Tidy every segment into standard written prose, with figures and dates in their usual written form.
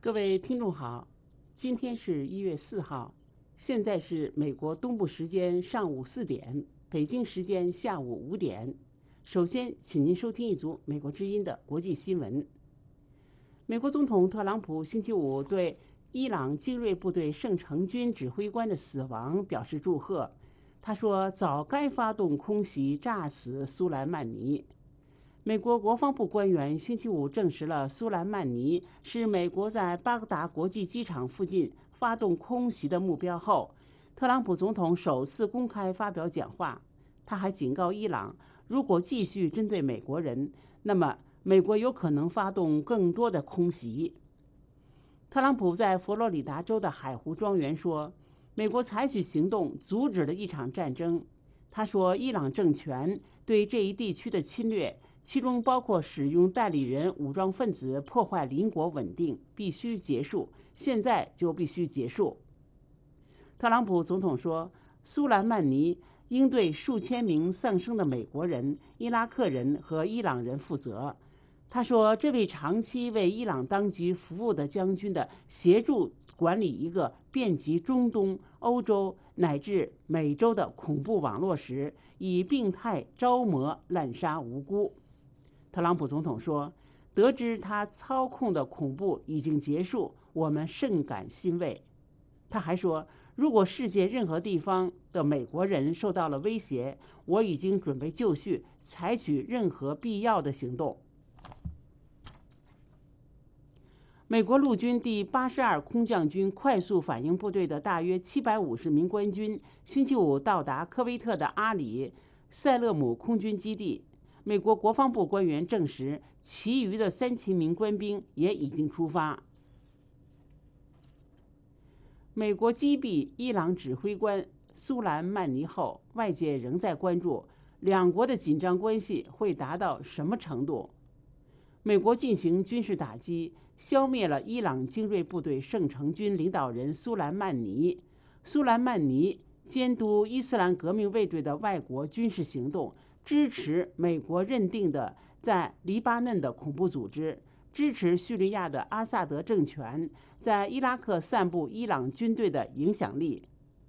各位听众好，今天是1月4号，现在是美国东部时间上午4点，北京时间下午5点。首先，请您收听一组美国之音的国际新闻。美国总统特朗普星期五对伊朗精锐部队圣城军指挥官的死亡表示祝贺。他说：“早该发动空袭炸死苏莱曼尼。”美国国防部官员星期五证实了苏莱曼尼是美国在巴格达国际机场附近发动空袭的目标后，特朗普总统首次公开发表讲话。他还警告伊朗，如果继续针对美国人，那么美国有可能发动更多的空袭。特朗普在佛罗里达州的海湖庄园说，美国采取行动阻止了一场战争。他说，伊朗政权对这一地区的侵略，其中包括使用代理人武装分子破坏邻国稳定，必须结束，现在就必须结束。特朗普总统说，苏莱曼尼应对数千名丧生的美国人、伊拉克人和伊朗人负责。他说，这位长期为伊朗当局服务的将军的协助管理一个遍及中东、欧洲乃至美洲的恐怖网络时，以病态招魔滥杀无辜。特朗普总统说，得知他操控的恐怖已经结束，我们甚感欣慰。他还说，如果世界任何地方的美国人受到了威胁，我已经准备就绪，采取任何必要的行动。美国陆军第82空降军快速反应部队的大约750名官军星期五到达科威特的阿里塞勒姆空军基地。美国国防部官员证实，其余的3000名官兵也已经出发。美国击毙伊朗指挥官苏莱曼尼后，外界仍在关注两国的紧张关系会达到什么程度。美国进行军事打击，消灭了伊朗精锐部队圣城军领导人苏莱曼尼。苏莱曼尼监督伊斯兰革命卫队的外国军事行动，支持美国认定的在黎巴嫩的恐怖组织，支持叙利亚的阿萨德政权，在伊拉克散布伊朗军队的影响力。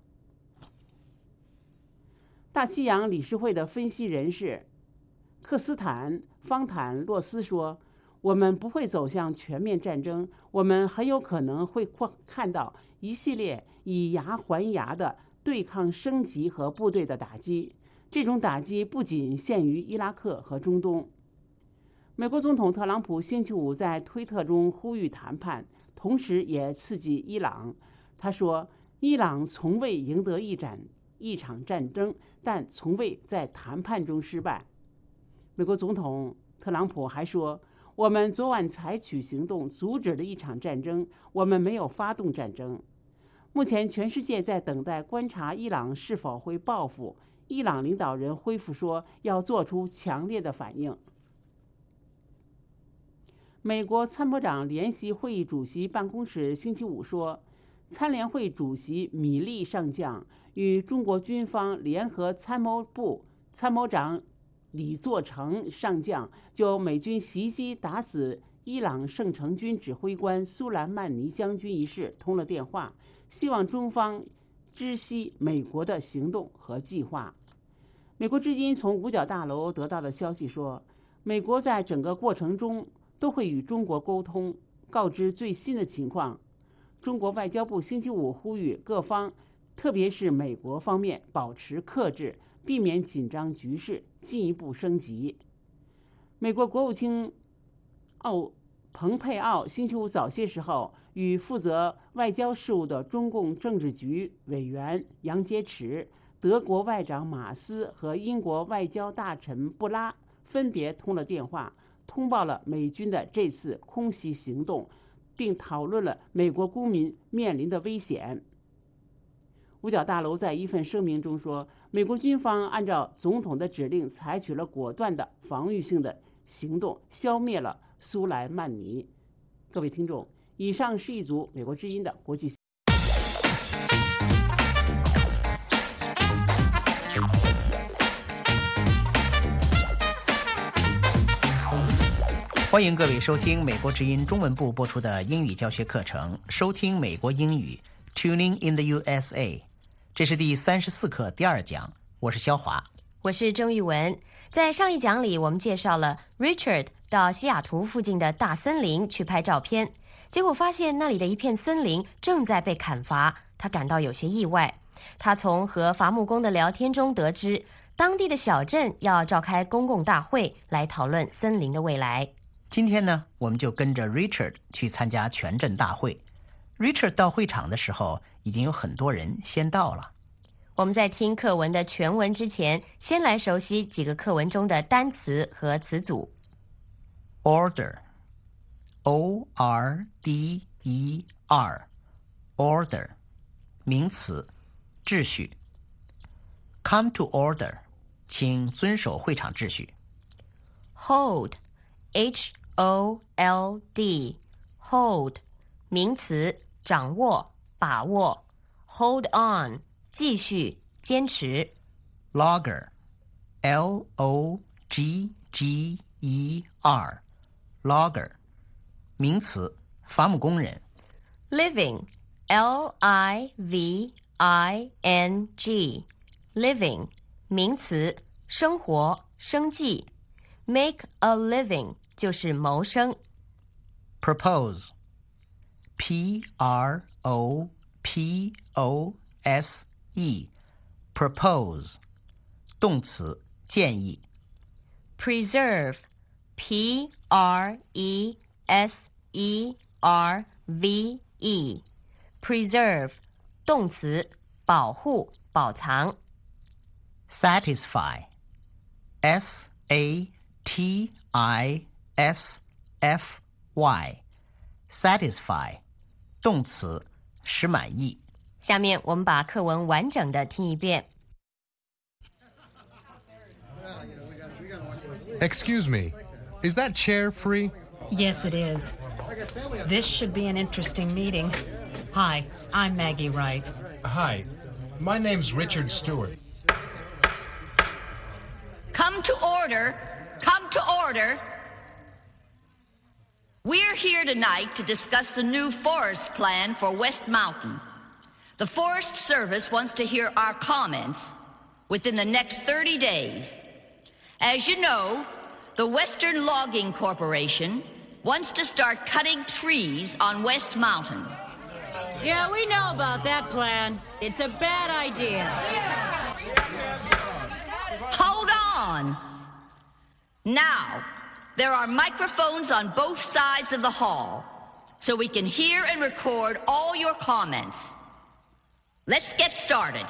大西洋理事会的分析人士克斯坦·方坦洛斯说，我们不会走向全面战争，我们很有可能会看到一系列以牙还牙的对抗升级和部队的打击。这种打击不仅限于伊拉克和中东。美国总统特朗普星期五在推特中呼吁谈判，同时也刺激伊朗。他说，伊朗从未赢得一场战争，但从未在谈判中失败。美国总统特朗普还说，我们昨晚采取行动阻止了一场战争，我们没有发动战争。目前全世界在等待观察伊朗是否会报复。伊朗领导人恢复说，要做出强烈的反应。美国参谋长联席会议主席办公室星期五说，参联会主席米利上将与中国军方联合参谋部参谋长李作成上将就美军袭击打死伊朗圣城军指挥官苏莱曼尼将军一事通了电话，希望中方知悉美国的行动和计划。美国之音从五角大楼得到的消息说，美国在整个过程中都会与中国沟通，告知最新的情况。中国外交部星期五呼吁各方，特别是美国方面保持克制，避免紧张局势进一步升级。美国国务卿蓬佩奥星期五早些时候与负责外交事务的中共政治局委员杨洁篪、德国外长马斯和英国外交大臣布拉分别通了电话，通报了美军的这次空袭行动，并讨论了美国公民面临的危险。五角大楼在一份声明中说，美国军方按照总统的指令采取了果断的防御性的行动，消灭了苏莱曼尼。各位听众，以上是一组美国之音的国际。 欢欢迎各位收听美国之音中文部播出的英语教学课程，收听美国英语 Tuning in the USA。 这是第34课第2讲，我是肖华， 我是郑玉文。在上一讲里，我们介绍了 Richard 到西雅图附近的大森林去拍照片，结果发现那里的一片森林正在被砍伐，他感到有些意外。他从和伐木工的聊天中得知，当地的小镇要召开公共大会来讨论森林的未来。 今天呢，我们就跟着 Richard 去参加全镇大会。Richard 到会场的时候，已经有很多人先到了。 我们在听课文的全文之前，先来熟悉几个课文中的单词和词组。 Order, O-R-D-E-R, Order, 名詞，秩序。 Come to order, 請遵守會場秩序。 Hold, H-O-L-D, Hold, 名詞，掌握，把握。 Hold on, 繼續，堅持。 Logger, L-O-G-G-E-R, Logger, 名詞，伐木工人。 Living, L-I-V-I-N-G, Living, 名詞，生活，生計。 Make a living 就是谋生。 Propose, P-R-O-P-O-S-E, Propose, 動詞，建議。 Preserve, P-R-E-S-E-R-V-E, Preserve, 动詞，保護，保藏。 Satisfy, S-A-T-I-S-F-Y, Satisfy, 动詞，使滿意。 下面我们把课文完整的听一遍。 Excuse me, is that chair free? Yes, it is. This should be an interesting meeting. Hi, I'm Maggie Wright. Hi, my name's Richard Stewart. Come to order. Come to order. We're here tonight to discuss the new forest plan for West Mountain. The Forest Service wants to hear our comments within the next 30 days. As you know, the Western Logging Corporation wants to start cutting trees on West Mountain. Yeah, we know about that plan. It's a bad idea. Hold on. Now, there are microphones on both sides of the hall, so we can hear and record all your comments. Let's get started.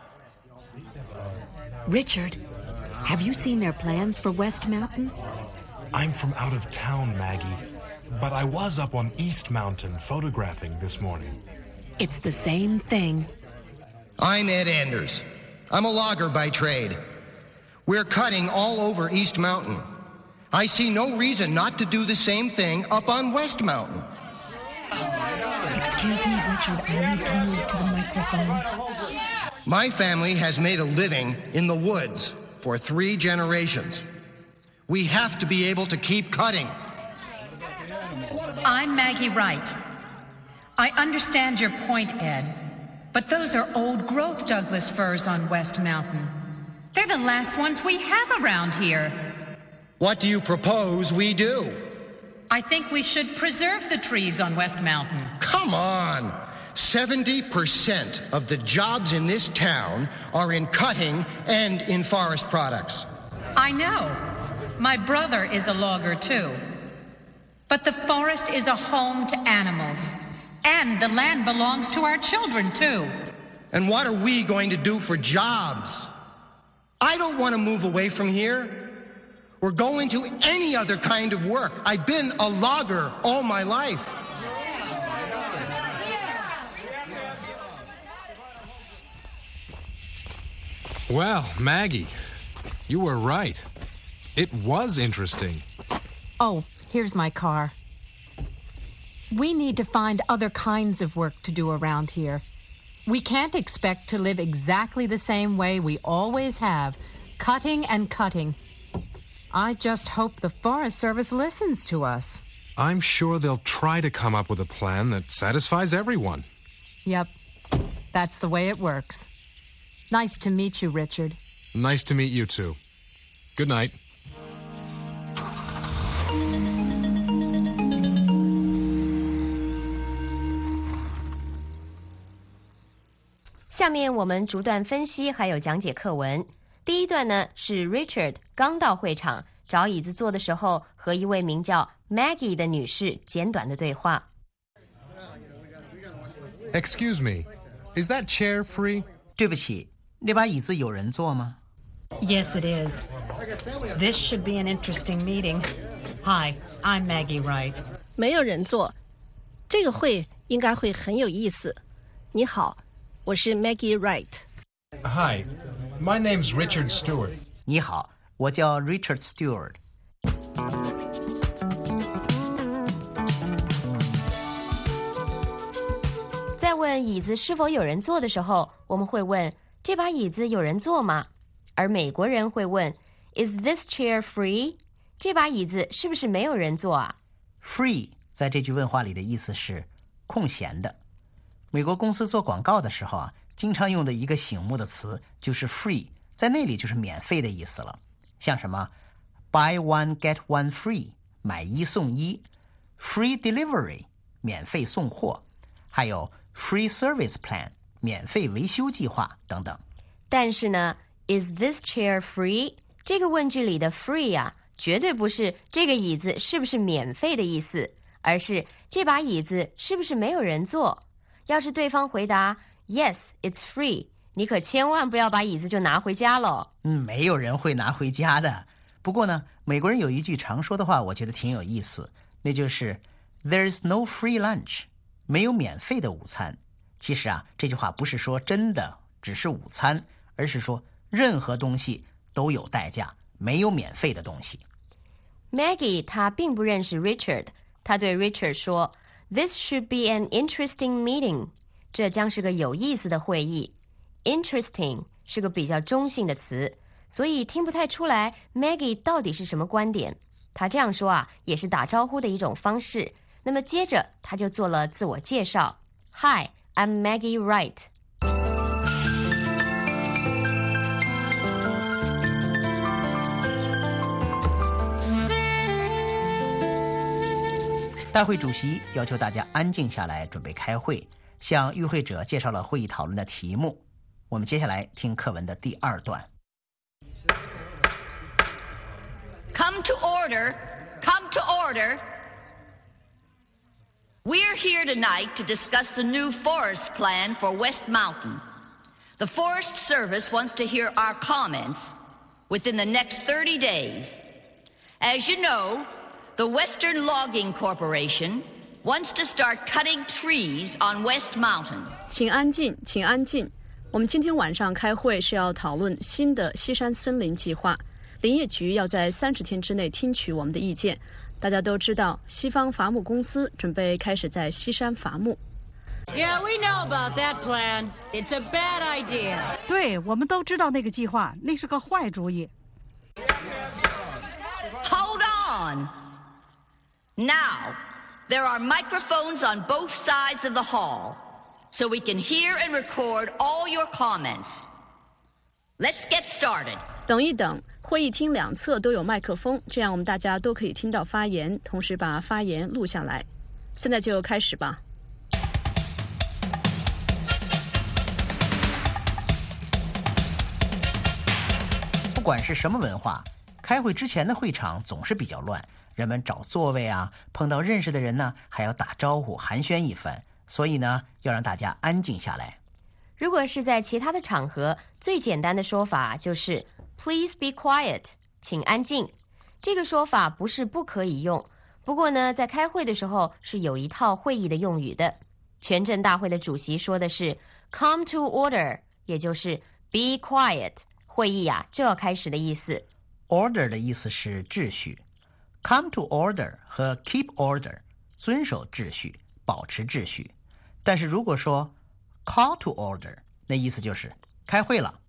Richard, have you seen their plans for West Mountain? I'm from out of town, Maggie, but I was up on East Mountain photographing this morning. It's the same thing. I'm Ed Anders. I'm a logger by trade. We're cutting all over East Mountain. I see no reason not to do the same thing up on West Mountain. Excuse me, Richard, I need to move to the microphone. My family has made a living in the woods for 3 generations. We have to be able to keep cutting. I'm Maggie Wright. I understand your point, Ed, but those are old-growth Douglas firs on West Mountain. They're the last ones we have around here. What do you propose we do? I think we should preserve the trees on West Mountain. Come on! 70% of the jobs in this town are in cutting and in forest products. I know. My brother is a logger, too. But the forest is a home to animals. And the land belongs to our children, too. And what are we going to do for jobs? I don't want to move away from here. We're going to any other kind of work. I've been a logger all my life. Well, Maggie, you were right. It was interesting. Oh, here's my car. We need to find other kinds of work to do around here. We can't expect to live exactly the same way we always have, cutting and cutting. I just hope the Forest Service listens to us. I'm sure they'll try to come up with a plan that satisfies everyone. Yep, that's the way it works. Nice to meet you, Richard. Nice to meet you too. Good night. 下面我们逐段分析还有讲解课文。第一段呢是 Richard 刚到会场找椅子坐的时候，和一位名叫 Maggie 的女士简短的对话。 Excuse me, is that chair free? 对不起，那把椅子有人坐吗？ Yes, it is. This should be an interesting meeting. Hi, I'm Maggie Wright. 没有人坐，这个会应该会很有意思。你好，我是 Maggie Wright. Hi, my name's Richard Stewart. 你好，我叫 Richard Stewart。 在问椅子是否有人坐的时候，我们会问这把椅子有人坐吗？而美国人会问 Is this chair free？ 这把椅子是不是没有人坐啊？ Free 在这句问话里的意思是空闲的。美国公司做广告的时候啊，经常用的一个醒目的词就是 free， 在那里就是免费的意思了。像什么 buy one get one free， 买一送一， free delivery， 免费送货，还有 free service plan， 免费维修计划等等。 但是呢 Is this chair free？ 这个问句里的 free 啊，绝对不是这个椅子是不是免费的意思，而是这把椅子是不是没有人坐。要是对方回答 Yes, it's free， 你可千万不要把椅子就拿回家了。 没有人会拿回家的。不过呢，美国人有一句常说的话，我觉得挺有意思，那就是 There's no free lunch， 没有免费的午餐。其实啊，这句话不是说真的只是午餐，而是说任何东西都有代价，没有免费的东西。 Maggie 她并不认识 Richard， 她对 Richard 说 This should be an interesting meeting， 这将是个有意思的会议。 Interesting 是个比较中性的词，所以听不太出来 Maggie 到底是什么观点。她这样说啊，也是打招呼的一种方式。那么接着她就做了自我介绍。 Hi, I'm Maggie Wright。 大会主席要求大家安静下来，准备开会，向与会者介绍了会议讨论的题目。我们接下来听课文的第二段。 Come to order. Come to order. We're here tonight to discuss the new forest plan for West Mountain. The Forest Service wants to hear our comments within the next 30 days. As you know, the Western Logging Corporation wants to start cutting trees on West Mountain. 请安静，请安静。我们今天晚上开会是要讨论新的西山森林计划。林业局要在30天之内听取我们的意见。大家都知道，西方伐木公司准备开始在西山伐木。 Yeah, we know about that plan. It's a bad idea. 对，我们都知道那个计划，那是个坏主意。 Hold on. Now, there are microphones on both sides of the hall, so we can hear and record all your comments. Let's get started. 等一等，会议厅两侧都有麦克风，这样我们大家都可以听到发言，同时把发言录下来。现在就开始吧。 不管是什么文化，开会之前的会场总是比较乱，人们找座位啊，碰到认识的人呢，还要打招呼寒暄一番，所以呢，要让大家安静下来。 如果是在其他的场合，最简单的说法就是 Please be quiet， 请安静。这个说法不是不可以用，不过呢，在开会的时候是有一套会议的用语的。全镇大会的主席说的是 Come to order， 也就是 Be quiet， 会议啊就要开始的意思。 Order 的意思是秩序 ，Come to order 和 Keep order 遵守秩序，保持秩序。但是如果说 Call to order， 那意思就是开会了。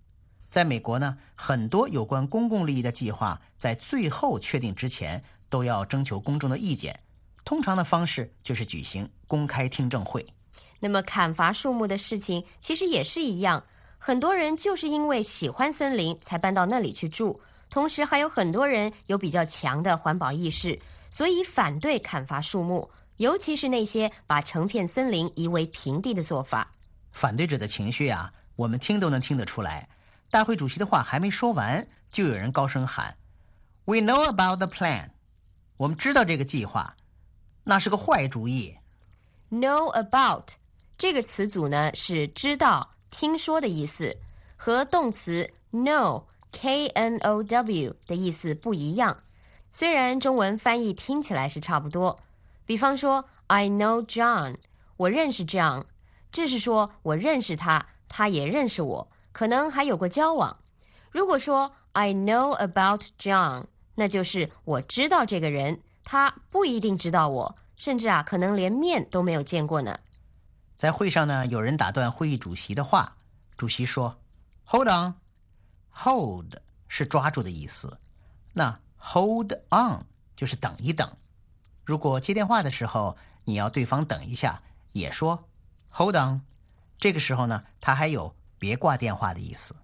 在美国呢，很多有关公共利益的计划在最后确定之前都要征求公众的意见，通常的方式就是举行公开听证会。 那么砍伐树木的事情其实也是一样，很多人就是因为喜欢森林才搬到那里去住，同时还有很多人有比较强的环保意识，所以反对砍伐树木，尤其是那些把成片森林夷为平地的做法。 反对者的情绪啊，我们听都能听得出来。大会主席的话还没说完，就有人高声喊 We know about the plan， 我们知道这个计划，那是个坏主意。 Know about 这个词组呢是知道、听说的意思，和动词 know K-N-O-W 的意思不一样，虽然中文翻译听起来是差不多。比方说 I know John， 我认识 John， 这是说我认识他，他也认识我，可能还有过交往。如果说 I know about John， 那就是我知道这个人，他不一定知道我，甚至可能连面都没有见过呢。 在会上呢，有人打断会议主席的话，主席说 Hold on。 Hold 是抓住的意思，那 Hold on 就是等一等。如果接电话的时候你要对方等一下，也说 Hold on， 这个时候呢，它还有别挂电话的意思。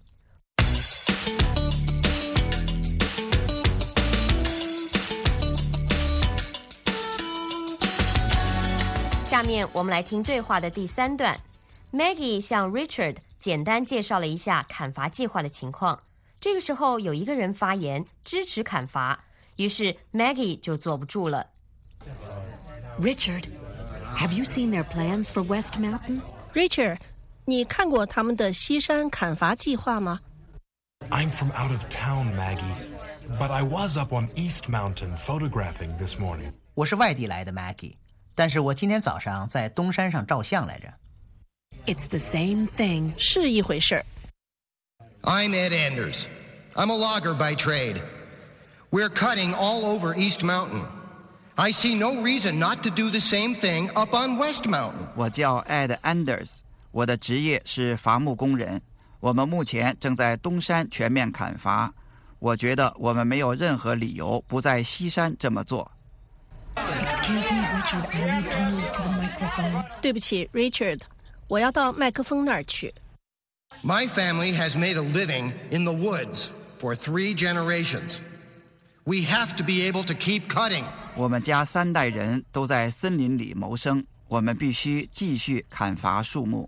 下面我们来听对话的第3段。 Maggie 向 Richard 简单介绍了一下砍伐计划的情况。这个时候有一个人发言支持砍伐，于是 Maggie 就坐不住了。 Richard, have you seen their plans for West Mountain? Richard， 你看过他们的西山砍伐计划吗？ I'm from out of town, Maggie, but I was up on East Mountain photographing this morning. 我是外地来的 Maggie， 但是我今天早上在东山上照相来着。 It's the same thing. 是一回事。 I'm Ed Anders. I'm a logger by trade. We're cutting all over East Mountain. I see no reason not to do the same thing up on West Mountain. 我叫 Ed Anders， 我的职业是伐木工人。我们目前正在东山全面砍伐。我觉得我们没有任何理由不在西山这么做。 Excuse me, Richard, I need to move to the microphone. 对不起 Richard， 我要到麦克风那儿去。 My family has made a living in the woods for 3 generations. We have to be able to keep cutting. 我们家3代人都在森林里谋生，我们必须继续砍伐树木。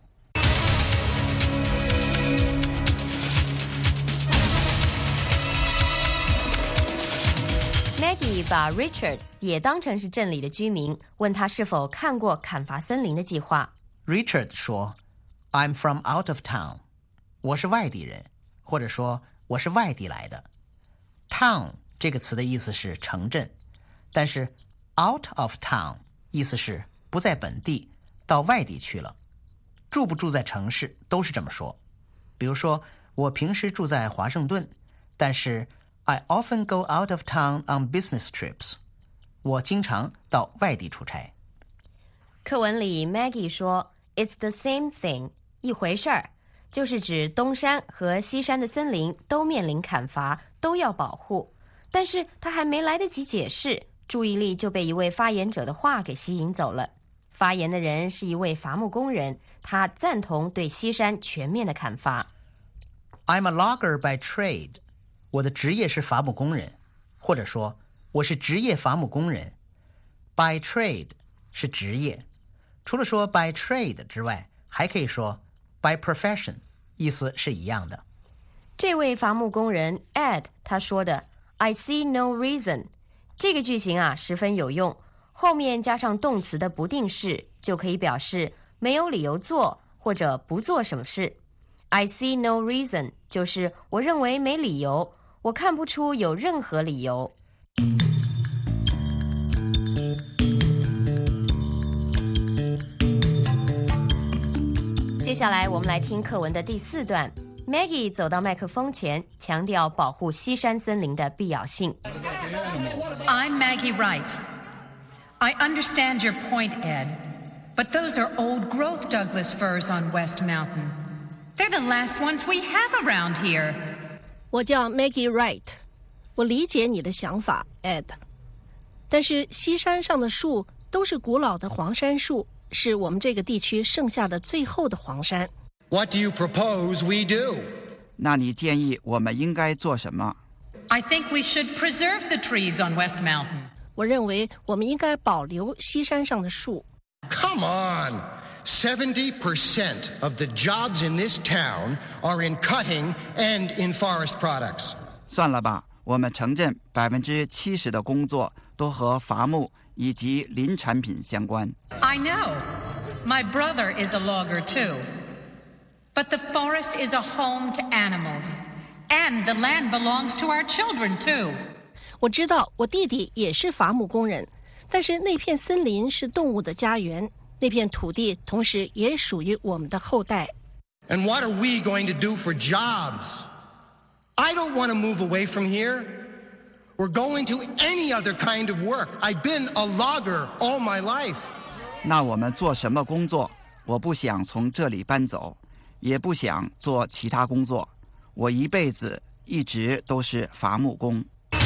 Maggie 把 Richard 也当成是镇里的居民，问他是否看过砍伐森林的计划。 Richard 说 I'm from out of town， 我是外地人，或者说我是外地来的。 Town 这个词的意思是城镇，但是 out of town 意思是不在本地，到外地去了。住不住在城市都是这么说。比如说我平时住在华盛顿，但是 I often go out of town on business trips， 我经常到外地出差。 课文里 Maggie 说 It's the same thing， 一回事儿，就是指东山和西山的森林都面临砍伐，都要保护。但是他还没来得及解释，注意力就被一位发言者的话给吸引走了。发言的人是一位伐木工人，他赞同对西山全面的砍伐。 I'm a logger by trade， 我的职业是伐木工人，或者说我是职业伐木工人。 By trade 是职业，除了说 by trade 之外，还可以说 by profession， 意思是一样的。 这位伐木工人 Ed 他说的 I see no reason 这个句型十分有用，后面加上动词的不定式，就可以表示没有理由做或者不做什么事。 I see no reason 就是我认为没理由，我看不出有任何理由。接下来我们来听课文的第4段。 Maggie 走到麦克风前，强调保护西山森林的必要性。 I'm Maggie Wright. I understand your point, Ed, but those are old-growth Douglas firs on West Mountain. They're the last ones we have around here. 我叫 Maggie Wright， 我理解你的想法 Ed， 但是西山上的树都是古老的黄杉树，是我们这个地区剩下的最后的黄杉。 What do you propose we do? 那你建议我们应该做什么？ I think we should preserve the trees on West Mountain. 我认为我们应该保留西山上的树。 Come on! 70% of the jobs in this town are in cutting and in forest products. 算了吧，我们城镇70%的工作都和伐木以及林产品相关。 I know. My brother is a logger too. But the forest is a home to animals. And the land belongs to our children too. 我知道我弟弟也是伐木工人，但是那片森林是动物的家园，那片土地同时也属于我们的后代。 And what are we going to do for jobs? I don't want to move away from here. We're going to any other kind of work. I've been a logger all my life. 那我们做什么工作？我不想从这里搬走，也不想做其他工作。我一辈子一直都是伐木工。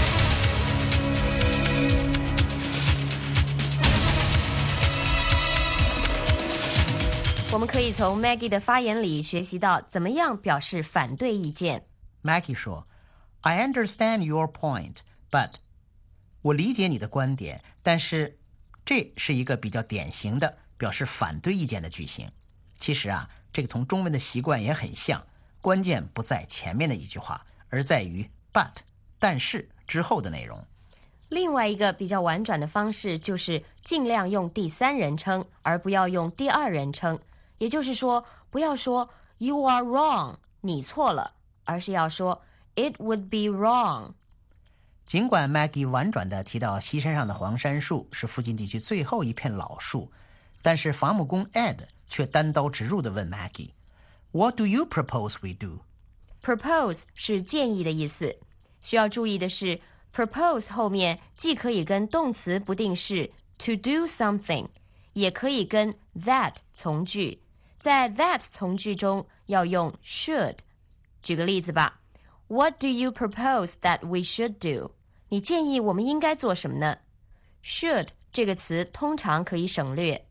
我们可以从 Maggie 的发言里学习到怎么样表示反对意见。 Maggie 说 I understand your point, but 我理解你的观点，但是这是一个比较典型的表示反对意见的句型。其实啊，这个同中文的习惯也很像，关键不在前面的一句话，而在于 but 但是之后的内容。 另外一个比较婉转的方式就是尽量用第三人称，而不要用第二人称。也就是说，不要说 You are wrong， 你错了，而是要说 It would be wrong。 尽管 Maggie 婉转地提到西山上的黄杉树是附近地区最后一片老树，但是伐木工 Ed 却单刀直入地问 Maggie What do you propose we do? Propose 是建议的意思。需要注意的是 propose 后面既可以跟动词不定式 to do something， 也可以跟 that 从句。在 that 从句中要用 should。 举个例子吧， What do you propose that we should do? 你建议我们应该做什么呢？ should 这个词通常可以省略。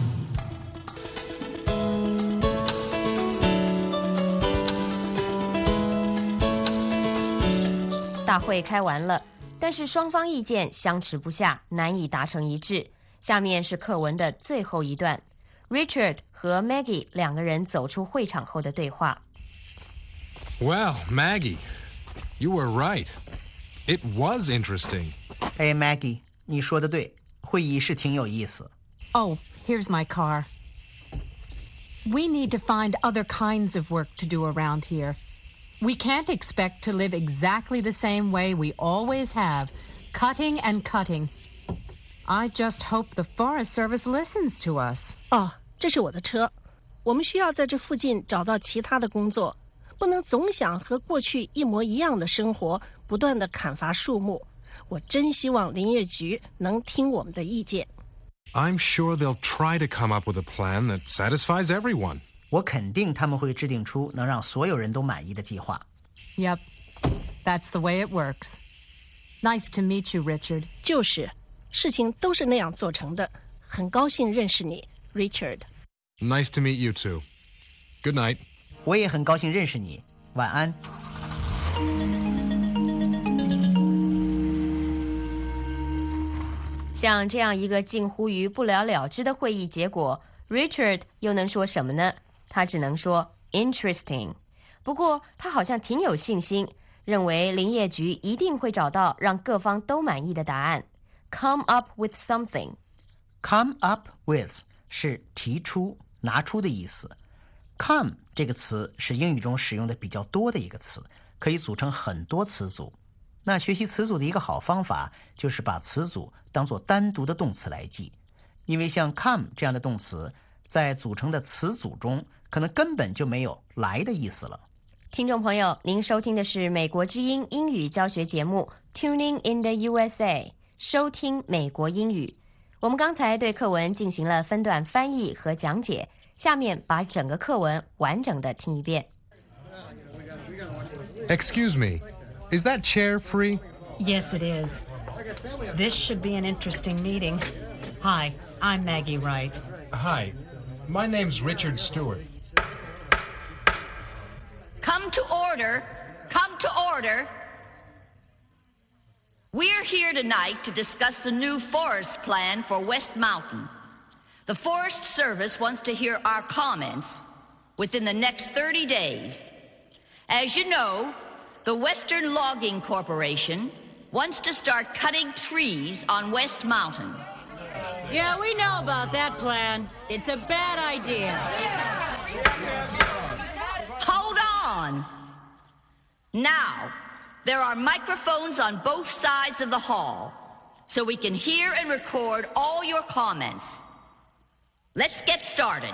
大会开完了，但是双方意见相持不下，难以达成一致。下面是课文的最后一段， Richard 和 Maggie 两个人走出会场后的对话。 Well, Maggie, you were right. It was interesting. Hey, Maggie, 你说的对，会议是挺有意思。 Oh, here's my car. We need to find other kinds of work to do around here. We can't expect to live exactly the same way we always have, cutting and cutting. I just hope the Forest Service listens to us. 哦，这是我的车。我们需要在这附近找到其他的工作，不能总想和过去一模一样的生活，不断地砍伐树木。我真希望林业局能听我们的意见。 I'm sure they'll try to come up with a plan that satisfies everyone. 我肯定他们会制定出能让所有人都满意的计划。 Yep, that's the way it works. Nice to meet you, Richard. 就是，事情都是那样做成的。很高兴认识你 ，Richard. Nice to meet you too. Good night. 我也很高兴认识你，晚安。 像这样一个近乎于不了了之的会议结果， Richard 又能说什么呢？他只能说 interesting。 不过他好像挺有信心，认为林业局一定会找到让各方都满意的答案。 Come up with something。 Come up with 是提出、拿出的意思。 Come 这个词是英语中使用的比较多的一个词，可以组成很多词组。那学习词组的一个好方法就是把词组当作单独的动词来记，因为像 come 这样的动词在组成的词组中可能根本就没有来的意思了。 听众朋友，您收听的是美国之音英语教学节目 Tuning in the USA， 收听美国英语。我们刚才对课文进行了分段翻译和讲解， 下面把整个课文完整的听一遍。 Excuse me, is that chair free? Yes, it is. This should be an interesting meeting. Hi, I'm Maggie Wright. Hi, my name's Richard Stewart. Come to order. Come to order. We're here tonight to discuss the new forest plan for West Mountain. The Forest Service wants to hear our comments within the next 30 days. As you know, the Western Logging Corporation wants to start cutting trees on West Mountain. Yeah, we know about that plan. It's a bad idea. Hold on. Now, there are microphones on both sides of the hall, so we can hear and record all your comments. Let's get started.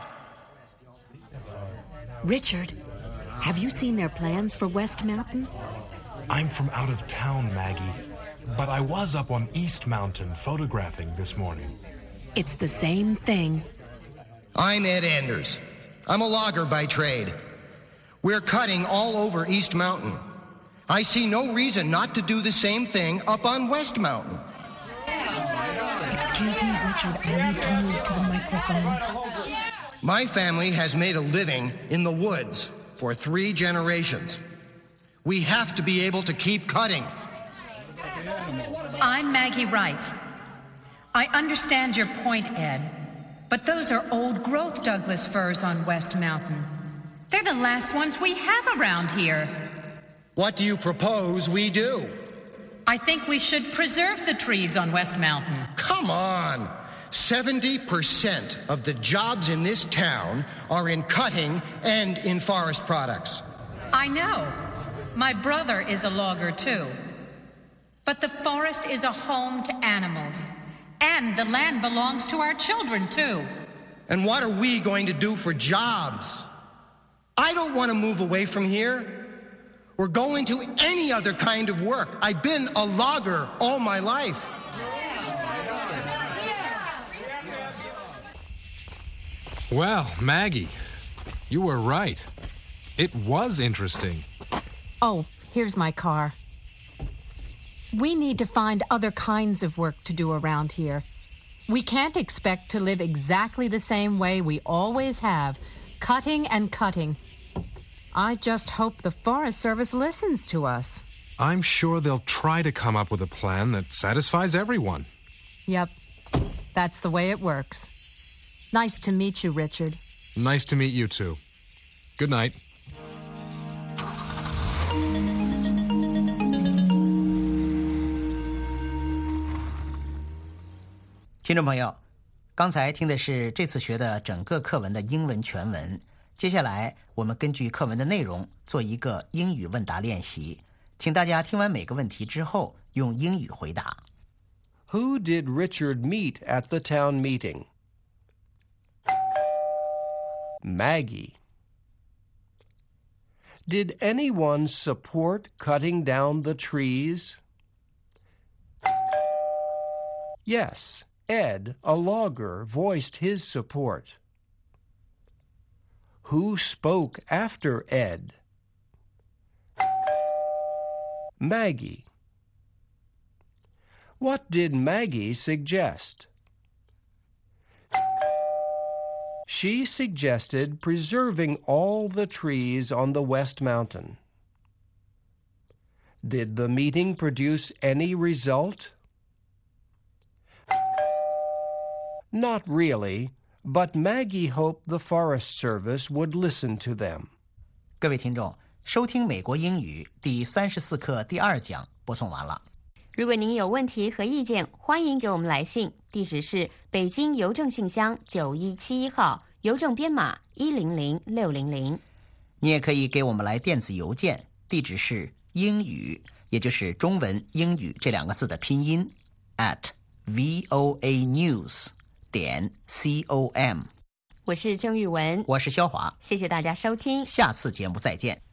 Richard, have you seen their plans for West Mountain? I'm from out of town, Maggie, but I was up on East Mountain photographing this morning. It's the same thing. I'm Ed Anders. I'm a logger by trade. We're cutting all over East Mountain. I see no reason not to do the same thing up on West Mountain. Excuse me, Richard, I need to move to the microphone. My family has made a living in the woods for 3 generations. We have to be able to keep cutting. I'm Maggie Wright. I understand your point, Ed, but those are old-growth Douglas firs on West Mountain. They're the last ones we have around here. What do you propose we do? I think we should preserve the trees on West Mountain. Come on! 70% of the jobs in this town are in cutting and in forest products. I know. My brother is a logger, too. But the forest is a home to animals. And the land belongs to our children, too. And what are we going to do for jobs? I don't want to move away from here. We're going to any other kind of work. I've been a logger all my life. Well, Maggie, you were right. It was interesting. Oh, here's my car. We need to find other kinds of work to do around here. We can't expect to live exactly the same way we always have, cutting and cutting. I just hope the Forest Service listens to us. I'm sure they'll try to come up with a plan that satisfies everyone. Yep, that's the way it works. Nice to meet you, Richard. Nice to meet you, too. Good night. 听众朋友，刚才听的是这次学的整个课文的英文全文。接下来我们根据课文的内容做一个英语问答练习，请大家听完每个问题之后用英语回答。 Who did Richard meet at the town meeting? Maggie. Did anyone support cutting down the trees? Yes, Ed, a logger, voiced his support. Who spoke after Ed? Maggie. What did Maggie suggest? She suggested preserving all the trees on the West Mountain. Did the meeting produce any result? Not really, but Maggie hoped the Forest Service would listen to them. 各位听众，收听美国英语第34课第2讲播送完了。 如果您有问题和意见，欢迎给我们来信，地址是北京邮政信箱9171号，邮政编码100600。 你也可以给我们来电子邮件，地址是英语，也就是中文英语这2个字的拼音 @voanews.com。 我是郑玉文， 我是肖华， 谢谢大家收听， 下次节目再见。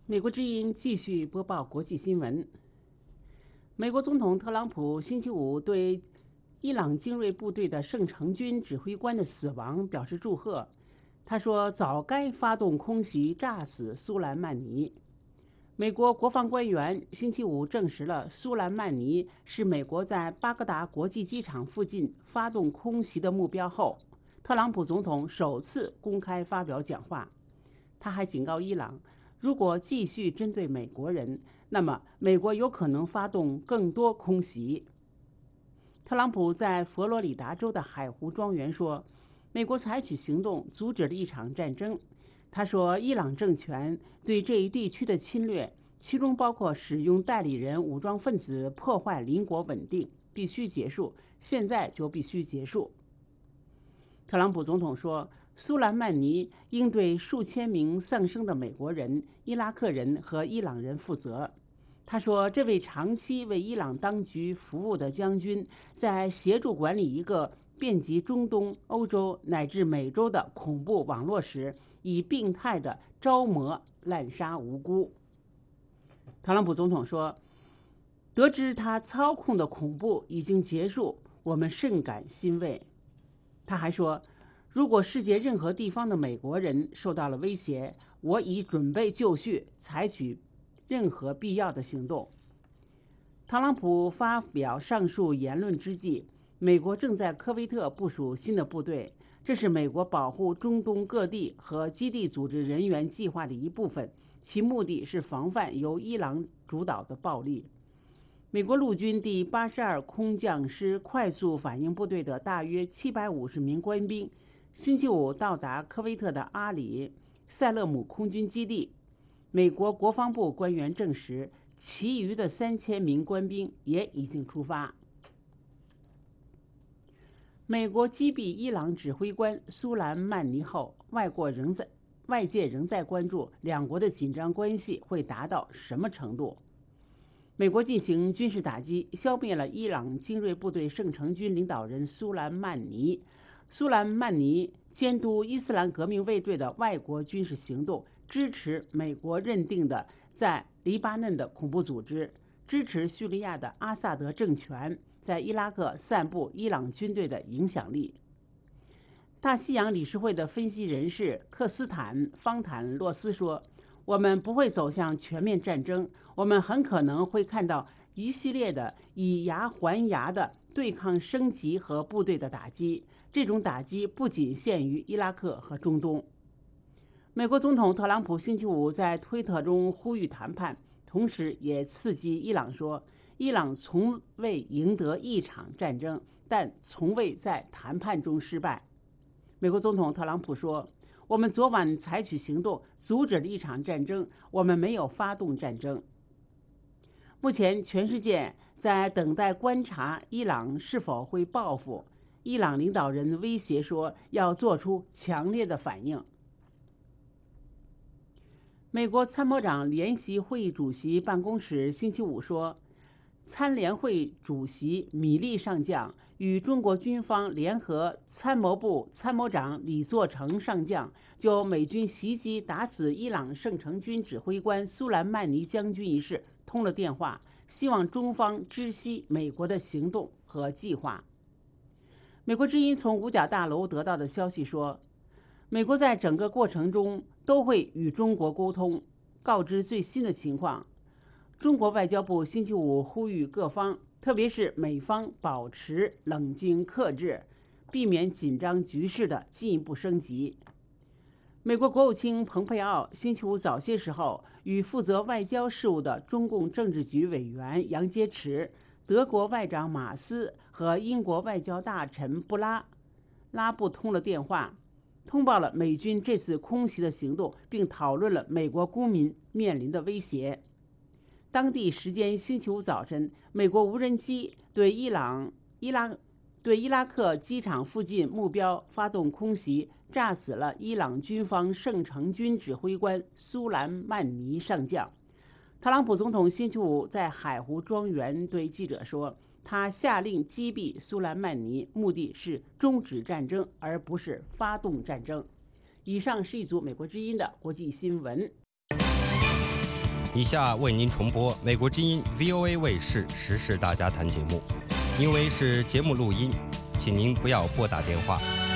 美国之音继续播报国际新闻。美国总统特朗普星期五对伊朗精锐部队的圣城军指挥官的死亡表示祝贺。他说：“早该发动空袭炸死苏莱曼尼。”美国国防官员星期五证实了苏莱曼尼是美国在巴格达国际机场附近发动空袭的目标后，特朗普总统首次公开发表讲话。他还警告伊朗，如果继续针对美国人，那么美国有可能发动更多空袭。特朗普在佛罗里达州的海湖庄园说，美国采取行动阻止了一场战争。他说，伊朗政权对这一地区的侵略，其中包括使用代理人武装分子破坏邻国稳定，必须结束，现在就必须结束。特朗普总统说，苏莱曼尼应对数千名丧生的美国人、伊拉克人和伊朗人负责。他说，这位长期为伊朗当局服务的将军，在协助管理一个遍及中东、欧洲乃至美洲的恐怖网络时，以病态地招魔滥杀无辜。特朗普总统说，得知他操控的恐怖已经结束，我们甚感欣慰。他还说，如果世界任何地方的美国人受到了威胁，我已准备就绪，采取任何必要的行动。特朗普发表上述言论之际，美国正在科威特部署新的部队，这是美国保护中东各地和基地组织人员计划的一部分，其目的是防范由伊朗主导的暴力。美国陆军第82空降师快速反应部队的大约750名官兵，星期五到达科威特的阿里塞勒姆空军基地。美国国防部官员证实，其余的3000名官兵也已经出发。美国击毙伊朗指挥官苏莱曼尼后，外界仍在关注两国的紧张关系会达到什么程度。美国进行军事打击，消灭了伊朗精锐部队圣城军领导人苏莱曼尼。苏莱曼尼监督伊斯兰革命卫队的外国军事行动，支持美国认定的在黎巴嫩的恐怖组织，支持叙利亚的阿萨德政权，在伊拉克散布伊朗军队的影响力。大西洋理事会的分析人士克斯坦·方坦洛斯说，我们不会走向全面战争，我们很可能会看到一系列的以牙还牙的对抗升级和部队的打击。这种打击不仅限于伊拉克和中东。美国总统特朗普星期五在推特中呼吁谈判，同时也刺激伊朗说，伊朗从未赢得一场战争，但从未在谈判中失败。美国总统特朗普说，我们昨晚采取行动阻止了一场战争，我们没有发动战争。目前全世界在等待观察伊朗是否会报复。伊朗领导人威胁说要做出强烈的反应。美国参谋长联席会议主席办公室星期五说，参联会主席米利上将与中国军方联合参谋部参谋长李作成上将就美军袭击打死伊朗圣城军指挥官苏莱曼尼将军一事通了电话，希望中方知悉美国的行动和计划。美国之音从五角大楼得到的消息说，美国在整个过程中都会与中国沟通，告知最新的情况。中国外交部星期五呼吁各方，特别是美方保持冷静克制，避免紧张局势的进一步升级。美国国务卿蓬佩奥星期五早些时候与负责外交事务的中共政治局委员杨洁篪、德国外长马斯和英国外交大臣布拉布通了电话，通报了美军这次空袭的行动，并讨论了美国公民面临的威胁。当地时间星期五早晨，美国无人机对伊拉克机场附近目标发动空袭，炸死了伊朗军方圣城军指挥官苏莱曼尼上将。特朗普总统星期五在海湖庄园对记者说，他下令击毙苏莱曼尼，目的是终止战争，而不是发动战争。以上是一组美国之音的国际新闻。 以下为您重播美国之音 VOA 卫视时事大家谈节目，因为是节目录音，请您不要拨打电话。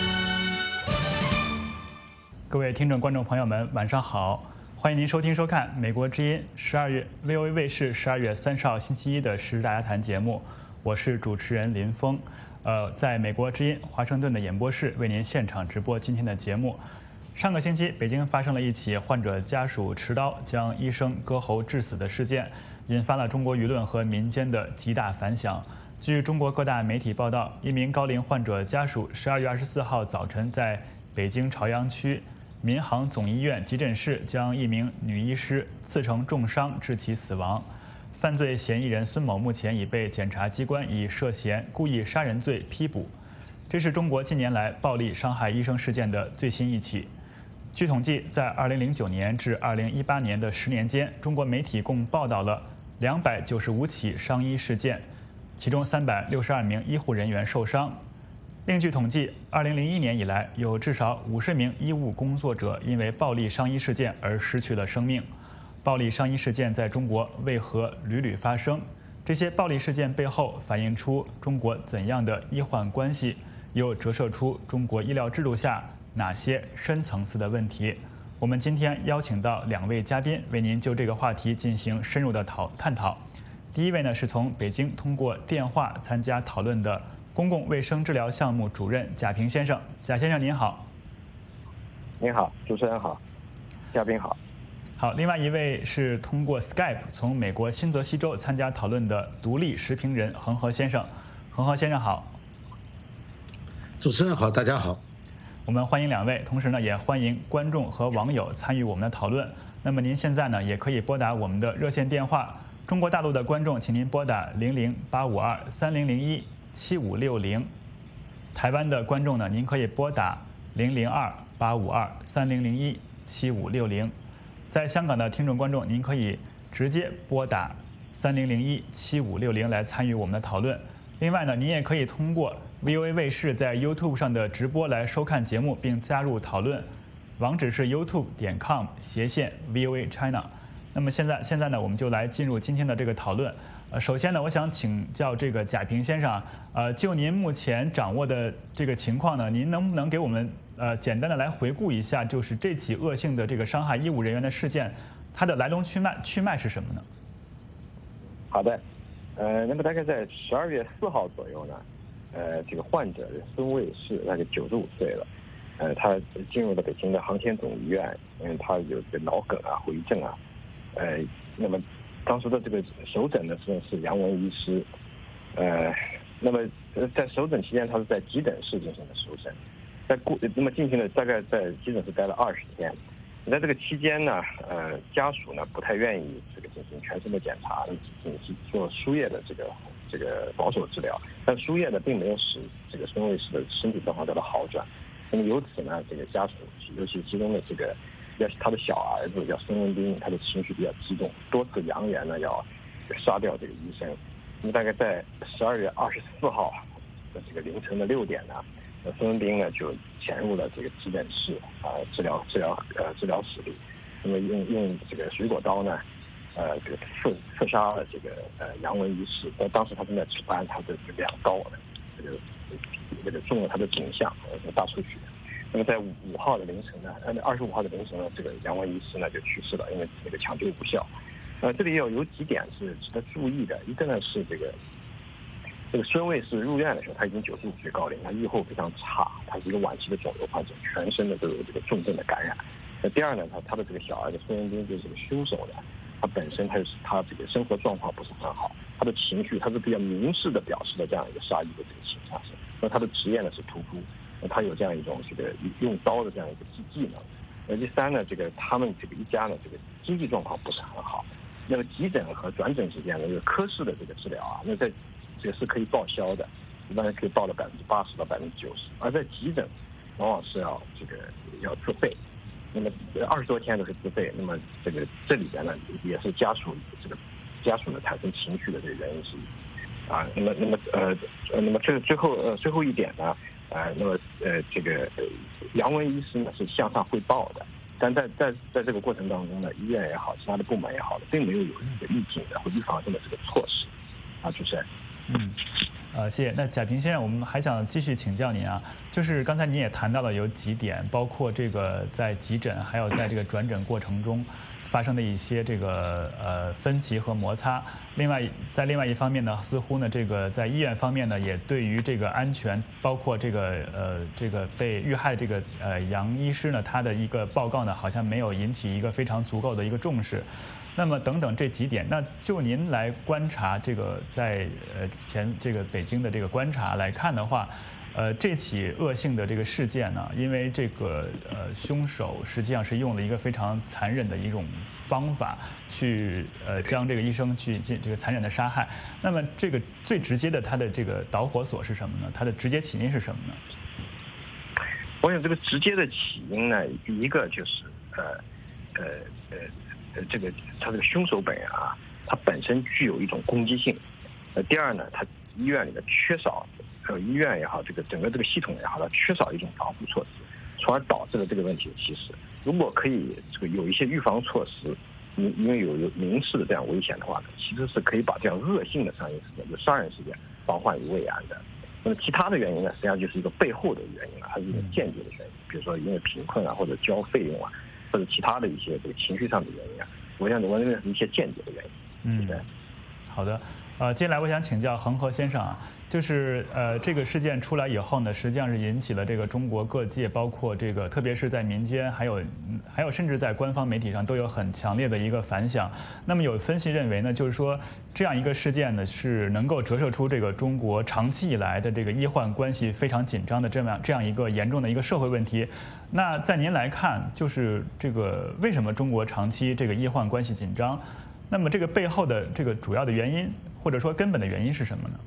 各位听众观众朋友们，晚上好，欢迎您收听收看美国之音VOA 卫视12月30号星期一的时事大家谈节目，我是主持人林峰。在美国之音华盛顿的演播室为您现场直播今天的节目。上个星期，北京发生了一起患者家属持刀将医生割喉致死的事件，引发了中国舆论和民间的极大反响。据中国各大媒体报道，一名高龄患者家属12月24号早晨在北京朝阳区民航总医院急诊室将一名女医师刺成重伤，致其死亡。犯罪嫌疑人孙某目前已被检察机关以涉嫌故意杀人罪批捕。这是中国近年来暴力伤害医生事件的最新一起。据统计，在2009年至2018年的10年间，中国媒体共报道了295起伤医事件，其中362名医护人员受伤。另据统计，2001年以来，有至少50名医务工作者因为暴力伤医事件而失去了生命。暴力伤医事件在中国为何屡屡发生？这些暴力事件背后反映出中国怎样的医患关系，又折射出中国医疗制度下哪些深层次的问题？我们今天邀请到2位嘉宾，为您就这个话题进行深入的探讨。第一位呢，是从北京通过电话参加讨论的公共卫生治疗项目主任贾平先生。贾先生您好。 您好，主持人好，嘉宾好。 好，另外一位是通过 Skype 从美国新泽西州参加讨论的独立时评人恒河先生。恒河先生好。 主持人好，大家好。 我们欢迎2位，同时呢，也欢迎观众和网友参与我们的讨论。那么您现在呢，也可以拨打我们的热线电话。中国大陆的观众，请您拨打008523001756。台湾的观众呢，您可以拨打002-852-3001-7560。在香港的听众观众，您可以直接拨打3001-7560来参与我们的讨论。另外呢，您也可以通过 VOA 卫视在 YouTube 上的直播来收看节目，并加入讨论。网址是 youtube.com/VOA China。那么现在呢，我们就来进入今天的这个讨论。首先呢，我想请教这个贾平先生，就您目前掌握的这个情况呢，您能不能给我们简单的来回顾一下，就是这起恶性的这个伤害医务人员的事件，它的来龙去脉是什么呢？ 好的，那么大概在12月4号左右呢，这个患者孙卫士大概95岁了，他进入了北京的航天总医院，因为他有这个脑梗啊、后遗症啊，那么当时的这个首诊呢是杨文医师，那么在首诊期间，他是在急诊室进行的首诊，那么进行了大概在急诊室待了20天。在这个期间呢，家属呢不太愿意这个进行全身的检查，进行做输液的这个保守治疗，但输液呢并没有使这个孙卫士的身体状况得到好转。那么由此呢，这个家属尤其其中的这个他的小儿子叫孙文斌，他的情绪比较激动，多次扬言呢要杀掉这个医生。那么大概在12月24号的这个凌晨的6点呢，孙文斌呢就潜入了这个急诊室治疗室里，那么用这个水果刀呢，这个刺杀了这个杨文医师。当时他正在值班，他的2刀呢，这个中了他的颈项，大出血。那么在5号的凌晨呢，25号的凌晨呢，这个杨文医师呢就去世了，因为这个抢救无效。这里有几点是值得注意的，一个呢是这个孙卫士入院的时候，他已经95岁高龄，他预后非常差，他是一个晚期的肿瘤患者，全身的都有这个重症的感染。那第二呢，他的这个小儿子孙文斌就是这个凶手呢，他本身他这个生活状况不是很好，他的情绪他是比较明示的表示了这样一个杀医的这个倾向性。那他的职业呢是屠夫，他有这样一种这个用刀的这样一个技能。第三呢，这个他们这个一家呢，这个经济状况不是很好。那么急诊和转诊之间呢，有科室的这个治疗啊，那在这个是可以报销的，一般可以报到80%到90%，而在急诊往往是要自费。那么20多天都是自费，那么这里边呢也是家属呢产生情绪的这个原因之一啊。那么这最后一点呢，这个杨文医师呢是向上汇报的， 但在这个过程当中呢，医院也好，其他的部门也好，并没有这个预警的或预防性的这个措施。主持人。 谢谢。那贾平先生，我们还想继续请教您啊，就是刚才您也谈到了有几点，包括这个在急诊还有在这个转诊过程中发生的一些这个分歧和摩擦。另外一方面呢，似乎呢这个在医院方面呢，也对于这个安全，包括这个被遇害这个杨医师呢，他的一个报告呢，好像没有引起一个非常足够的一个重视。那么等等这几点，那就您来观察这个在前这个北京的这个观察来看的话，这起恶性的这个事件呢，因为这个凶手实际上是用了一个非常残忍的一种方法去将这个医生去这个残忍的杀害。那么这个最直接的它的这个导火索是什么呢？它的直接起因是什么呢？ 我想这个直接的起因呢，第一个就是他这个凶手本人啊，他本身具有一种攻击性。第二呢，他医院里面缺少，医院也好，这个整个这个系统也好，它缺少一种防护措施，从而导致了这个问题的起始。如果可以这个有一些预防措施，因为有明示的这样危险的话呢，其实是可以把这样恶性的伤人事件，就杀人事件防患于未然的。那么其他的原因呢，实际上就是一个背后的原因啊，它是一个间接的原因，比如说因为贫困啊，或者交费用啊，或者其他的一些这个情绪上的原因啊，我认为是一些间接的原因。对。 好的。接下来我想请教恒河先生啊，就是这个事件出来以后呢，实际上是引起了这个中国各界，包括这个特别是在民间，还有甚至在官方媒体上都有很强烈的一个反响。那么有分析认为呢，就是说这样一个事件呢，是能够折射出这个中国长期以来的这个医患关系非常紧张的这样一个严重的一个社会问题。那在您来看，就是这个为什么中国长期这个医患关系紧张？那么这个背后的这个主要的原因，或者说根本的原因是什么呢？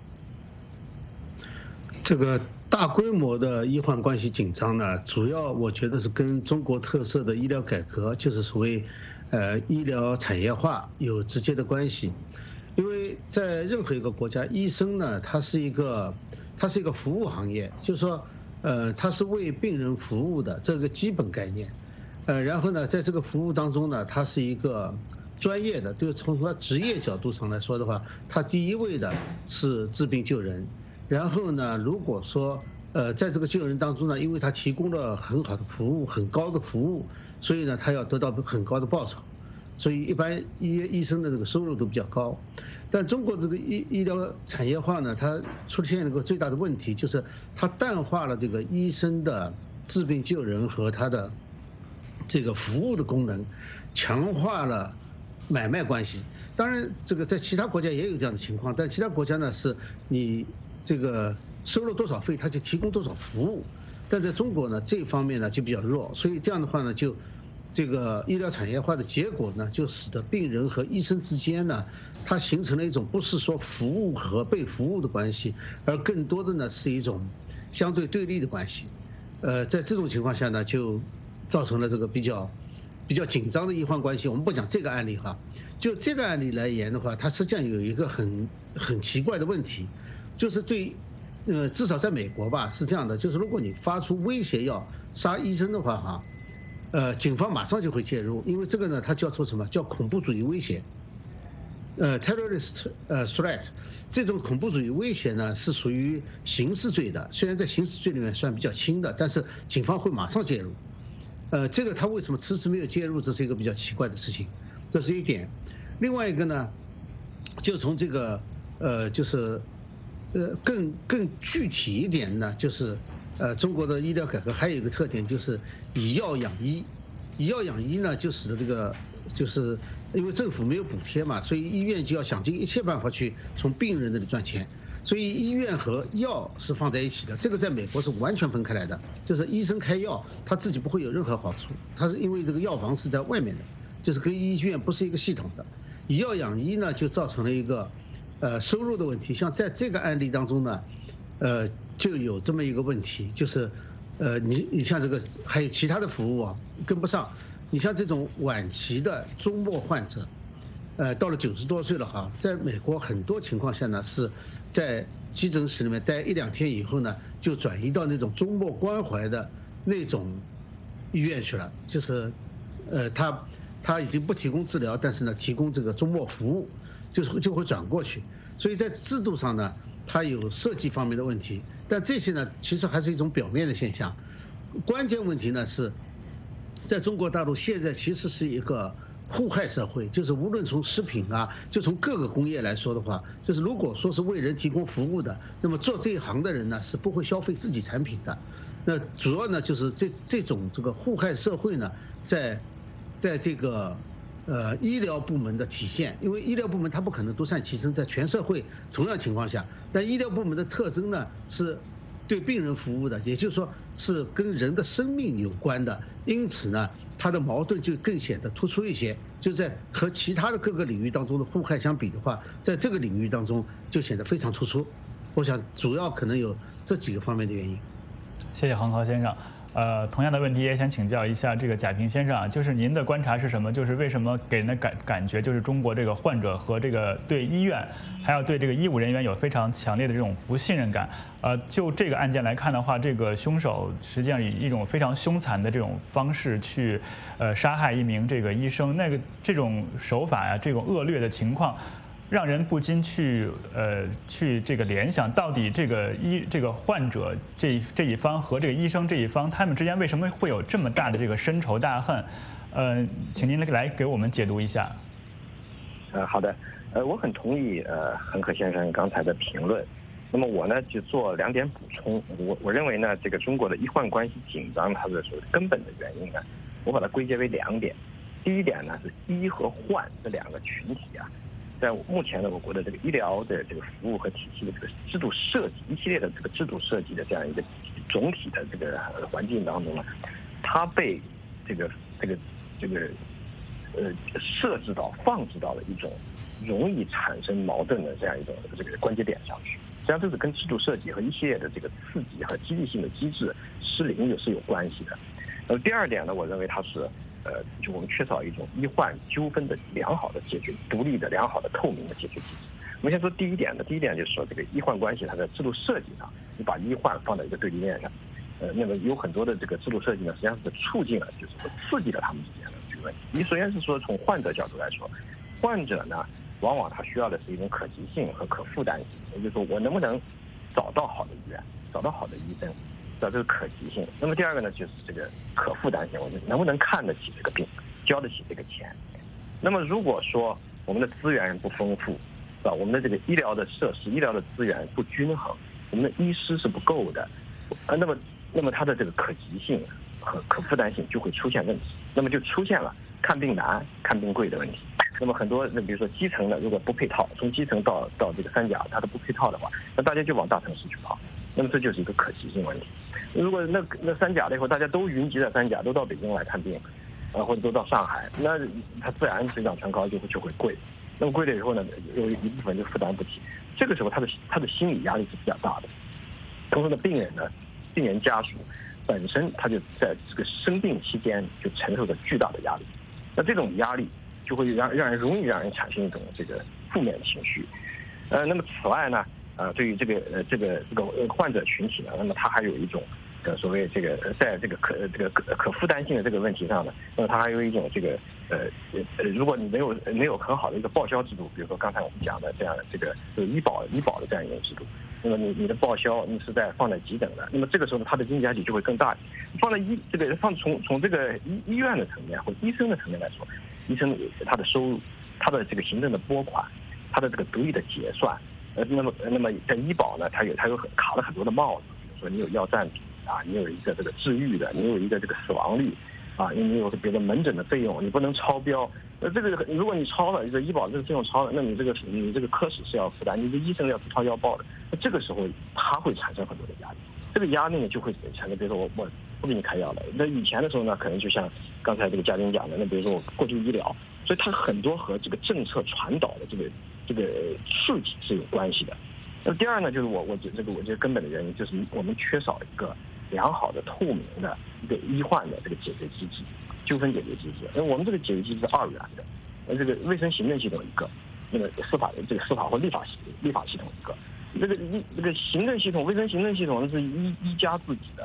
这个大规模的医患关系紧张呢，主要我觉得是跟中国特色的医疗改革，就是所谓医疗产业化有直接的关系。因为在任何一个国家，医生呢，它是一个服务行业，就是说它是为病人服务的这个基本概念。然后呢，在这个服务当中呢，它是一个专业的，就是从他职业角度上来说的话，他第一位的是治病救人。然后呢，如果说在这个救人当中呢，因为他提供了很好的服务，很高的服务，所以呢，他要得到很高的报酬，所以一般医生的这个收入都比较高。但中国这个医疗产业化呢，它出现了一个最大的问题，就是它淡化了这个医生的治病救人和他的这个服务的功能，强化了买卖关系。当然，这个在其他国家也有这样的情况，但其他国家呢是你这个收了多少费，他就提供多少服务。但在中国呢，这方面呢就比较弱，所以这样的话呢，就这个医疗产业化的结果呢，就使得病人和医生之间呢，它形成了一种不是说服务和被服务的关系，而更多的呢是一种相对对立的关系。在这种情况下呢，就造成了这个比较紧张的医患关系。我们不讲这个案例哈，就这个案例来言的话，它实际上有一个很奇怪的问题，就是至少在美国吧是这样的，就是如果你发出威胁要杀医生的话哈，警方马上就会介入，因为这个呢它叫做什么叫恐怖主义威胁，terrorist threat。这种恐怖主义威胁呢是属于刑事罪的，虽然在刑事罪里面算比较轻的，但是警方会马上介入。这个他为什么迟迟没有介入，这是一个比较奇怪的事情，这是一点。另外一个呢，就从这个就是更具体一点呢，就是中国的医疗改革还有一个特点，就是以药养医。以药养医呢，就使得这个就是因为政府没有补贴嘛，所以医院就要想尽一切办法去从病人那里赚钱。所以医院和药是放在一起的，这个在美国是完全分开来的。就是医生开药，他自己不会有任何好处，他是因为这个药房是在外面的，就是跟医院不是一个系统的。以药养医呢，就造成了一个收入的问题。像在这个案例当中呢，就有这么一个问题，就是你像这个还有其他的服务啊跟不上。你像这种晚期的终末患者，到了90多岁了哈，在美国很多情况下呢，是在急诊室里面待1-2天以后呢，就转移到那种终末关怀的那种医院去了，就是他已经不提供治疗，但是呢提供这个周末服务，就会转过去。所以在制度上呢，它有设计方面的问题，但这些呢其实还是一种表面的现象。关键问题呢是，在中国大陆现在其实是一个互害社会，就是无论从食品啊，就从各个工业来说的话，就是如果说是为人提供服务的，那么做这一行的人呢是不会消费自己产品的。那主要呢就是这种互害社会呢，在这个医疗部门的体现，因为医疗部门它不可能独善其身，在全社会同样情况下，但医疗部门的特征呢是对病人服务的，也就是说是跟人的生命有关的，因此呢，它的矛盾就更显得突出一些。就在和其他的各个领域当中的互害相比的话，在这个领域当中就显得非常突出。我想主要可能有这几个方面的原因。 谢谢黄豪先生。同样的问题也想请教一下这个贾平先生啊，就是您的观察是什么？就是为什么给人的感觉就是中国这个患者和这个对医院，还有对这个医务人员有非常强烈的这种不信任感？就这个案件来看的话，这个凶手实际上以一种非常凶残的这种方式去杀害一名这个医生，这种手法呀，这种恶劣的情况，让人不禁去这个联想，到底这个患者这一方和这个医生这一方，他们之间为什么会有这么大的这个深仇大恨？请您来给我们解读一下。 好的，我很同意恒可先生刚才的评论。那么我呢就做2点补充。我认为呢，这个中国的医患关系紧张，它的根本的原因呢，我把它归结为2点。第一点呢是医和患这2个群体啊。在目前的我国的这个医疗的这个服务和体系的这个制度设计，一系列的这个制度设计的这样一个总体的这个环境当中呢，它被设置到放置到了一种容易产生矛盾的这样一种这个关节点上去。实际上这是跟制度设计和一系列的这个刺激和激励性的机制失灵是有关系的。第2点呢，我认为它是。就我们缺少一种医患纠纷的良好的解决、独立的、良好的、透明的解决机制。我们先说第一点就是说这个医患关系它在制度设计上，你把医患放在一个对立面上，那么有很多的这个制度设计呢，实际上是促进了，就是说刺激了他们之间的这个问题。你首先是说从患者角度来说，患者呢往往他需要的是一种可及性和可负担性，也就是说我能不能找到好的医院，找到好的医生。这个可及性。那么第2个呢，就是这个可负担性，我们能不能看得起这个病，交得起这个钱。那么如果说我们的资源不丰富，是吧？我们的这个医疗的设施、医疗的资源不均衡，我们的医师是不够的，那么它的这个可及性和可负担性就会出现问题，那么就出现了看病难、看病贵的问题。那么很多，比如说基层的，如果不配套，从基层到这个三甲，它都不配套的话，那大家就往大城市去跑，那么这就是一个可及性问题。如果那三甲了以后，大家都云集在三甲，都到北京来看病，或者都到上海，那它自然水涨船高就会贵。那么贵了以后呢，有一部分就负担不起，这个时候他的心理压力是比较大的。同时呢，病人家属本身他就在这个生病期间就承受着巨大的压力，那这种压力就会容易让人产生一种这个负面情绪。那么此外呢，对于这个患者群体呢，那么他还有一种所谓这个在这个可负担性的这个问题上呢，那么他还有一种这个如果你没有很好的一个报销制度，比如说刚才我们讲的这样的这个医保的这样一种制度，那么你的报销你是放在急诊的，那么这个时候呢，他的经济压力就会更大。放从这个医院的层面或医生的层面来说，医生他的收入、他的这个行政的拨款、他的这个独立的结算，那么在医保呢，它有卡了很多的帽子，比如说你有药占比啊，你有一个这个治愈的，你有一个这个死亡率啊，你有比如说门诊的费用你不能超标。这个如果你超了，这个医保这个费用超了，那你这个科室是要负担，你的医生要自掏腰包的。那这个时候他会产生很多的压力，这个压力呢就会产生，比如说我不给你开药了。那以前的时候呢，可能就像刚才这个嘉宾讲的，那比如说我过度医疗，所以它很多和这个政策传导的这个刺激是有关系的。那第二呢，就是我觉得根本的原因就是我们缺少一个良好的、透明的一个医患的这个解决机制。纠纷解决机制，我们这个解决机制是二元的，这个卫生行政系统一个，那个司法或立法系统一个，这个行政系统、卫生行政系统是医家自己的，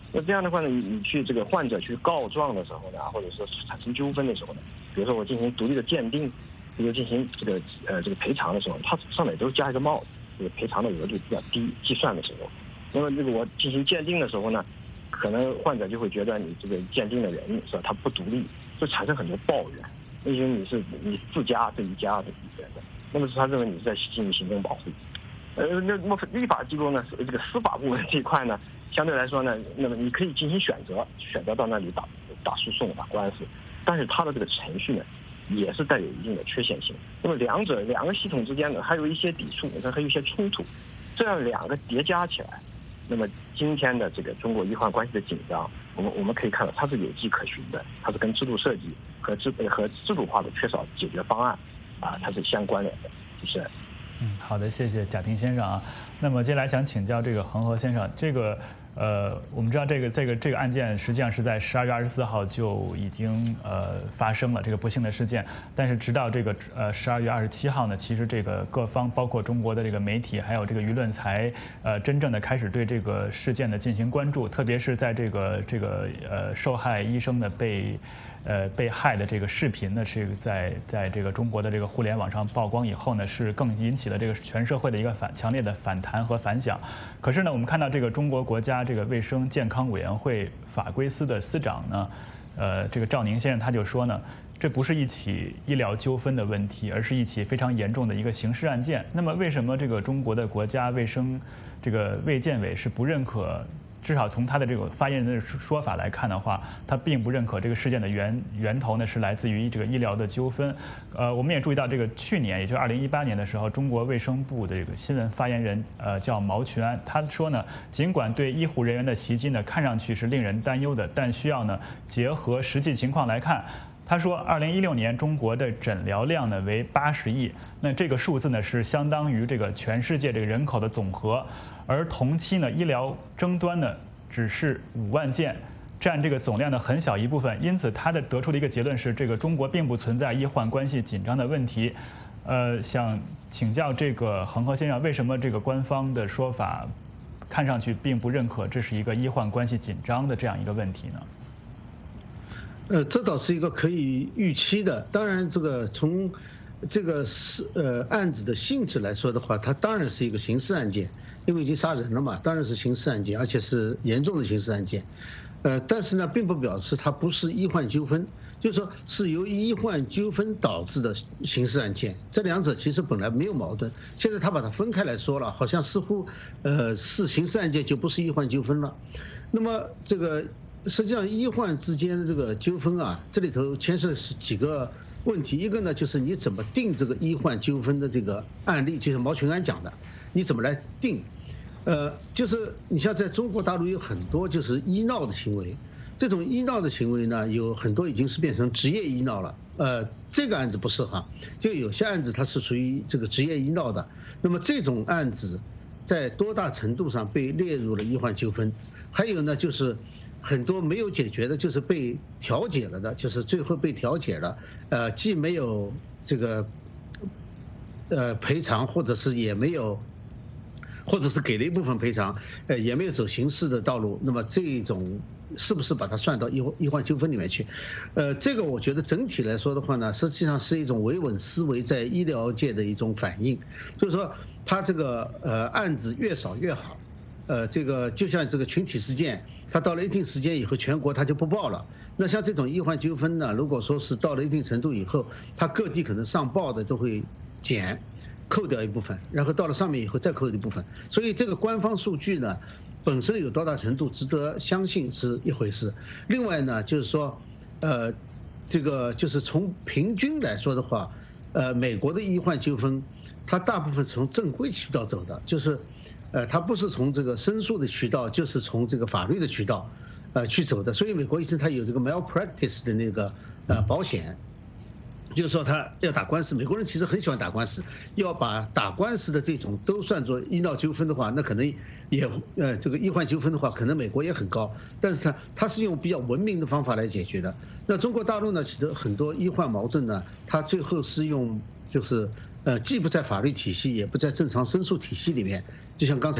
那这样的话呢，你去这个患者去告状的时候呢，或者说产生纠纷的时候呢，比如说我进行独立的鉴定，比如进行这个赔偿的时候，它上面都加一个帽子，这个赔偿的额度比较低，计算的时候，那么这个我进行鉴定的时候呢，可能患者就会觉得你这个鉴定的人是吧，他不独立，就产生很多抱怨，因为你自家这一家的责任，那么他认为你是在进行行政保护。那么立法机构呢，这个司法部门这一块呢，相对来说呢，那么你可以进行选择到那里打诉讼、打官司，但是它的这个程序呢，也是带有一定的缺陷性。那么两个系统之间呢，还有一些抵触，还有一些冲突，这样两个叠加起来，那么今天的这个中国医患关系的紧张，我们可以看到它是有迹可循的，它是跟制度设计和制度化的缺少解决方案它是相关联的，就是。 好的，谢谢贾婷先生啊。那么接下来想请教这个恒河先生，这个我们知道这个案件实际上是在12月24号就已经发生了这个不幸的事件，但是直到这个12月27号呢，其实这个各方包括中国的这个媒体还有这个舆论才真正的开始对这个事件的进行关注，特别是在这个受害医生的被害的这个视频呢，是在这个中国的这个互联网上曝光以后呢，是更引起了这个全社会的一个强烈的反弹和反响。可是呢，我们看到这个中国国家这个卫生健康委员会法规司的司长呢，这个赵宁先生他就说呢，这不是一起医疗纠纷的问题，而是一起非常严重的一个刑事案件。那么为什么这个中国的国家卫生这个卫健委是不认可？至少从他的这个发言人的说法来看的话，他并不认可这个事件的源头呢是来自于这个医疗的纠纷。我们也注意到，这个去年，也就是2018年的时候，中国卫生部的这个新闻发言人叫毛群安，他说呢，尽管对医护人员的袭击呢看上去是令人担忧的，但需要呢结合实际情况来看。他说，2016年中国的诊疗量呢为80亿，那这个数字呢是相当于这个全世界这个人口的总和。而同期呢，医疗争端呢只是5万件，占这个总量的很小一部分。因此，他得出的一个结论是，这个中国并不存在医患关系紧张的问题。想请教这个恒河先生，为什么这个官方的说法看上去并不认可这是一个医患关系紧张的这样一个问题呢？ 这倒是一个可以预期的。当然，这个从这个案子的性质来说的话，它当然是一个刑事案件。因为已经杀人了嘛，当然是刑事案件，而且是严重的刑事案件。但是呢，并不表示它不是医患纠纷，就是说是由医患纠纷导致的刑事案件。这两者其实本来没有矛盾，现在他把它分开来说了，好像似乎是刑事案件就不是医患纠纷了。那么这个实际上医患之间的这个纠纷啊，这里头牵涉是几个问题。一个呢，就是你怎么定这个医患纠纷的这个案例，就是毛群安讲的，你怎么来定？就是你像在中国大陆有很多就是医闹的行为，这种医闹的行为呢，有很多已经是变成职业医闹了。这个案子不是哈，就有些案子它是属于这个职业医闹的。那么这种案子在多大程度上被列入了医患纠纷？还有呢，就是很多没有解决的，就是被调解了的，就是最后被调解了，既没有这个赔偿，或者是也没有。或者是给了一部分赔偿，也没有走刑事的道路，那么这种是不是把它算到医患纠纷里面去？这个我觉得整体来说的话呢，实际上是一种维稳思维在医疗界的一种反应，就是说它这个案子越少越好，这个就像这个群体事件，它到了一定时间以后，全国它就不报了。那像这种医患纠纷呢，如果说是到了一定程度以后，它各地可能上报的都会扣掉一部分，然后到了上面以后再扣一部分，所以这个官方数据呢，本身有多大程度值得相信是一回事。另外呢，就是说，这个就是从平均来说的话，美国的医患纠纷，它大部分是从正规渠道走的，就是，它不是从这个申诉的渠道，就是从这个法律的渠道，去走的。所以美国医生他有这个 malpractice 的那个保险。就是说他要打官司，美国人其实很喜欢打官司，要把打官司的这种都算作医闹纠纷的话，那可能也这个医患纠纷的话，可能美国也很高，但是他是用比较文明的方法来解决的。那中国大陆呢，其实很多医患矛盾呢，它最后是用就是既不在法律体系，也不在正常申诉体系里面，就像刚才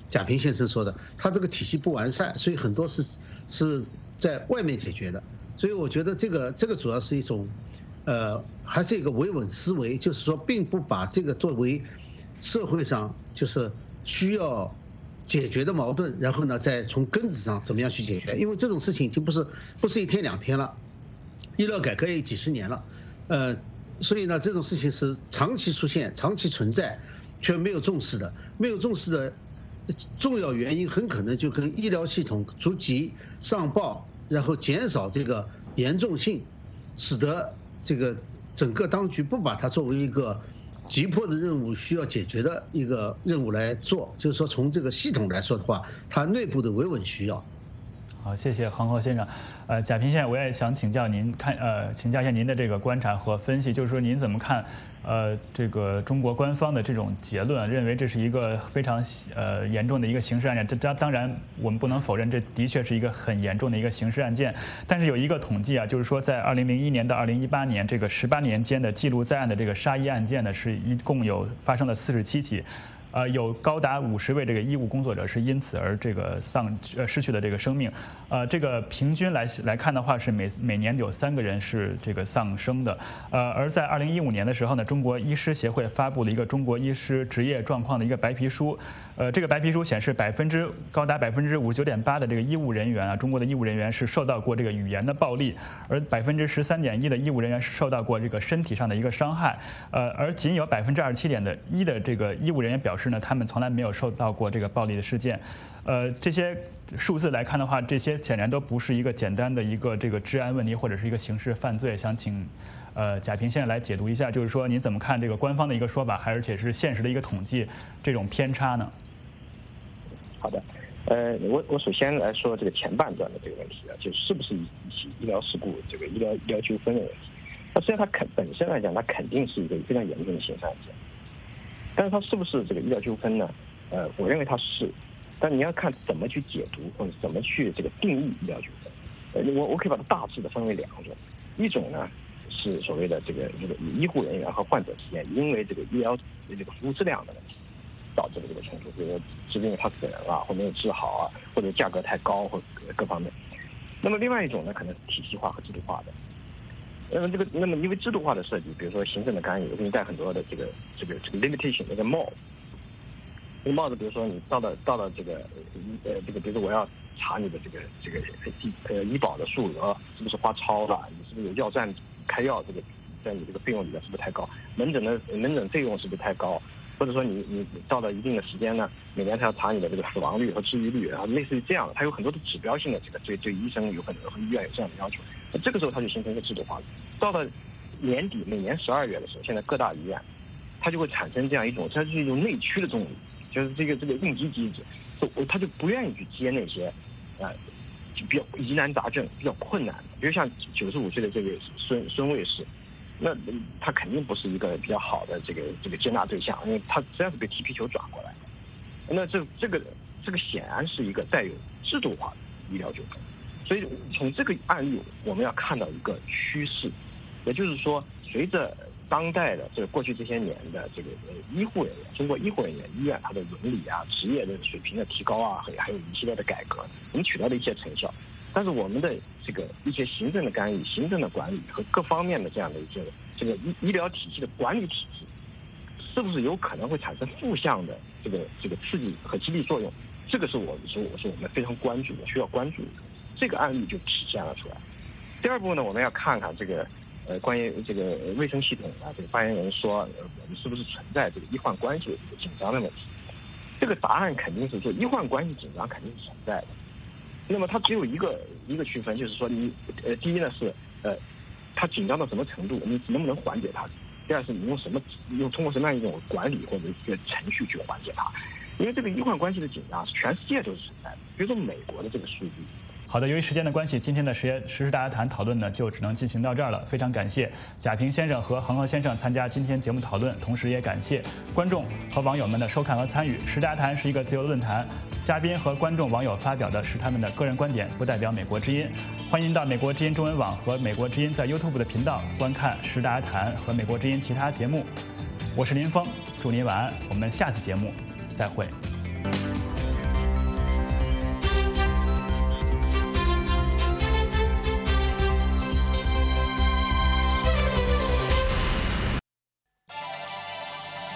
贾平先生说的，他这个体系不完善，所以很多是在外面解决的。所以我觉得这个主要是一种，还是一个维稳思维，就是说并不把这个作为社会上就是需要解决的矛盾，然后呢再从根子上怎么样去解决，因为这种事情已经不是一天两天了，医疗改革也几十年了，所以呢这种事情是长期出现、长期存在，却没有重视的，没有重视的重要原因很可能就跟医疗系统逐级上报，然后减少这个严重性，使得这个整个当局不把它作为一个急迫的任务需要解决的一个任务来做，就是说从这个系统来说的话，它内部的维稳需要。 好，谢谢恒河先生。贾平先生，我也想请教您请教一下您的这个观察和分析，就是说您怎么看这个中国官方的这种结论，认为这是一个非常严重的一个刑事案件。这当然我们不能否认，这的确是一个很严重的一个刑事案件。但是有一个统计啊，就是说在2001年到2018年这个18年间的记录在案的这个杀医案件呢，是一共发生了47起。有高达50位这个医务工作者是因此而这个失去了这个生命，这个平均来看的话是每年有3个人是这个丧生的，而在2015年的时候呢，中国医师协会发布了一个中国医师职业状况的一个白皮书，这个白皮书显示高达59.8%的这个医务人员啊，中国的医务人员是受到过这个语言的暴力，而13.1%的医务人员是受到过这个身体上的一个伤害，而仅有27.1%的这个医务人员表示呢，他们从来没有受到过这个暴力的事件。这些数字来看的话，这些显然都不是一个简单的一个这个治安问题或者是一个刑事犯罪。想请贾平先生来解读一下，就是说您怎么看这个官方的一个说法，而且是现实的一个统计这种偏差呢？ 好的，我首先来说这个前半段的这个问题啊，就是不是一起医疗事故这个医疗纠纷的问题。那实际上它本身来讲，它肯定是一个非常严重的刑事案件。但是它是不是这个医疗纠纷呢？我认为它是，但你要看怎么去解读或者怎么去这个定义医疗纠纷。我可以把它大致的分为2种，一种呢是所谓的这个医护人员和患者之间因为这个医疗这个服务质量的问题导致的这个冲突，比如说是因为他死人了，或没有治好啊，或者价格太高或各方面。那么另外一种呢，可能是体系化和制度化的。那么因为制度化的设计，比如说行政的干预，我给你带很多的这个 limitation 那个帽子，比如说你到了这个比如说我要查你的这个医保的数额是不是花超了，你是不是有药站开药这个在你这个费用里面是不是太高，门诊费用是不是太高，或者说你到了一定的时间呢，每年他要查你的这个死亡率和治愈率，然后类似于这样的，它有很多的指标性的这个对医生有很多和医院有这样的要求。那这个时候它就形成一个制度化了。到了年底，每年12月的时候，现在各大医院它就会产生这样一种，它就是一种内驱的动力，就是这个应急机制，他就不愿意去接那些就比较疑难杂症、比较困难的，比如像95岁的这个孙卫士，那他肯定不是一个比较好的这个接纳对象，因为他实际上是被踢皮球转过来的。那这个显然是一个带有制度化的医疗纠纷。所以从这个案例我们要看到一个趋势，也就是说，随着当代的这个过去这些年的这个医护人员，中国医护人员医院它的伦理啊、职业的水平的提高啊，还有一系列的改革，我们取得了一些成效。但是我们的这个一些行政的干预、行政的管理和各方面的这样的一些这个医疗体系的管理体制，是不是有可能会产生负向的这个刺激和激励作用？这个是我们非常关注的，需要关注的。这个案例就体现了出来。第二步呢，我们要看看这个关于这个卫生系统啊，这个发言人说我们是不是存在这个医患关系的这个紧张的问题？这个答案肯定是说医患关系紧张肯定是存在的。那么它只有一个区分，就是说你第一呢是它紧张到什么程度，你能不能缓解它？第二是你用通过什么样一种管理或者一个程序去缓解它？因为这个医患关系的紧张是全世界都是存在的，比如说美国的这个数据。 好的，由于时间的关系，今天的时事大家谈讨论呢就只能进行到这儿了。非常感谢贾平先生和恒河先生参加今天节目讨论，同时也感谢观众和网友们的收看和参与。时大家谈是一个自由的论坛，嘉宾和观众网友发表的是他们的个人观点，不代表美国之音。欢迎到美国之音中文网和美国之音在 YouTube 的频道观看时大家谈和美国之音其他节目。我是林峰，祝您晚安，我们下次节目再会。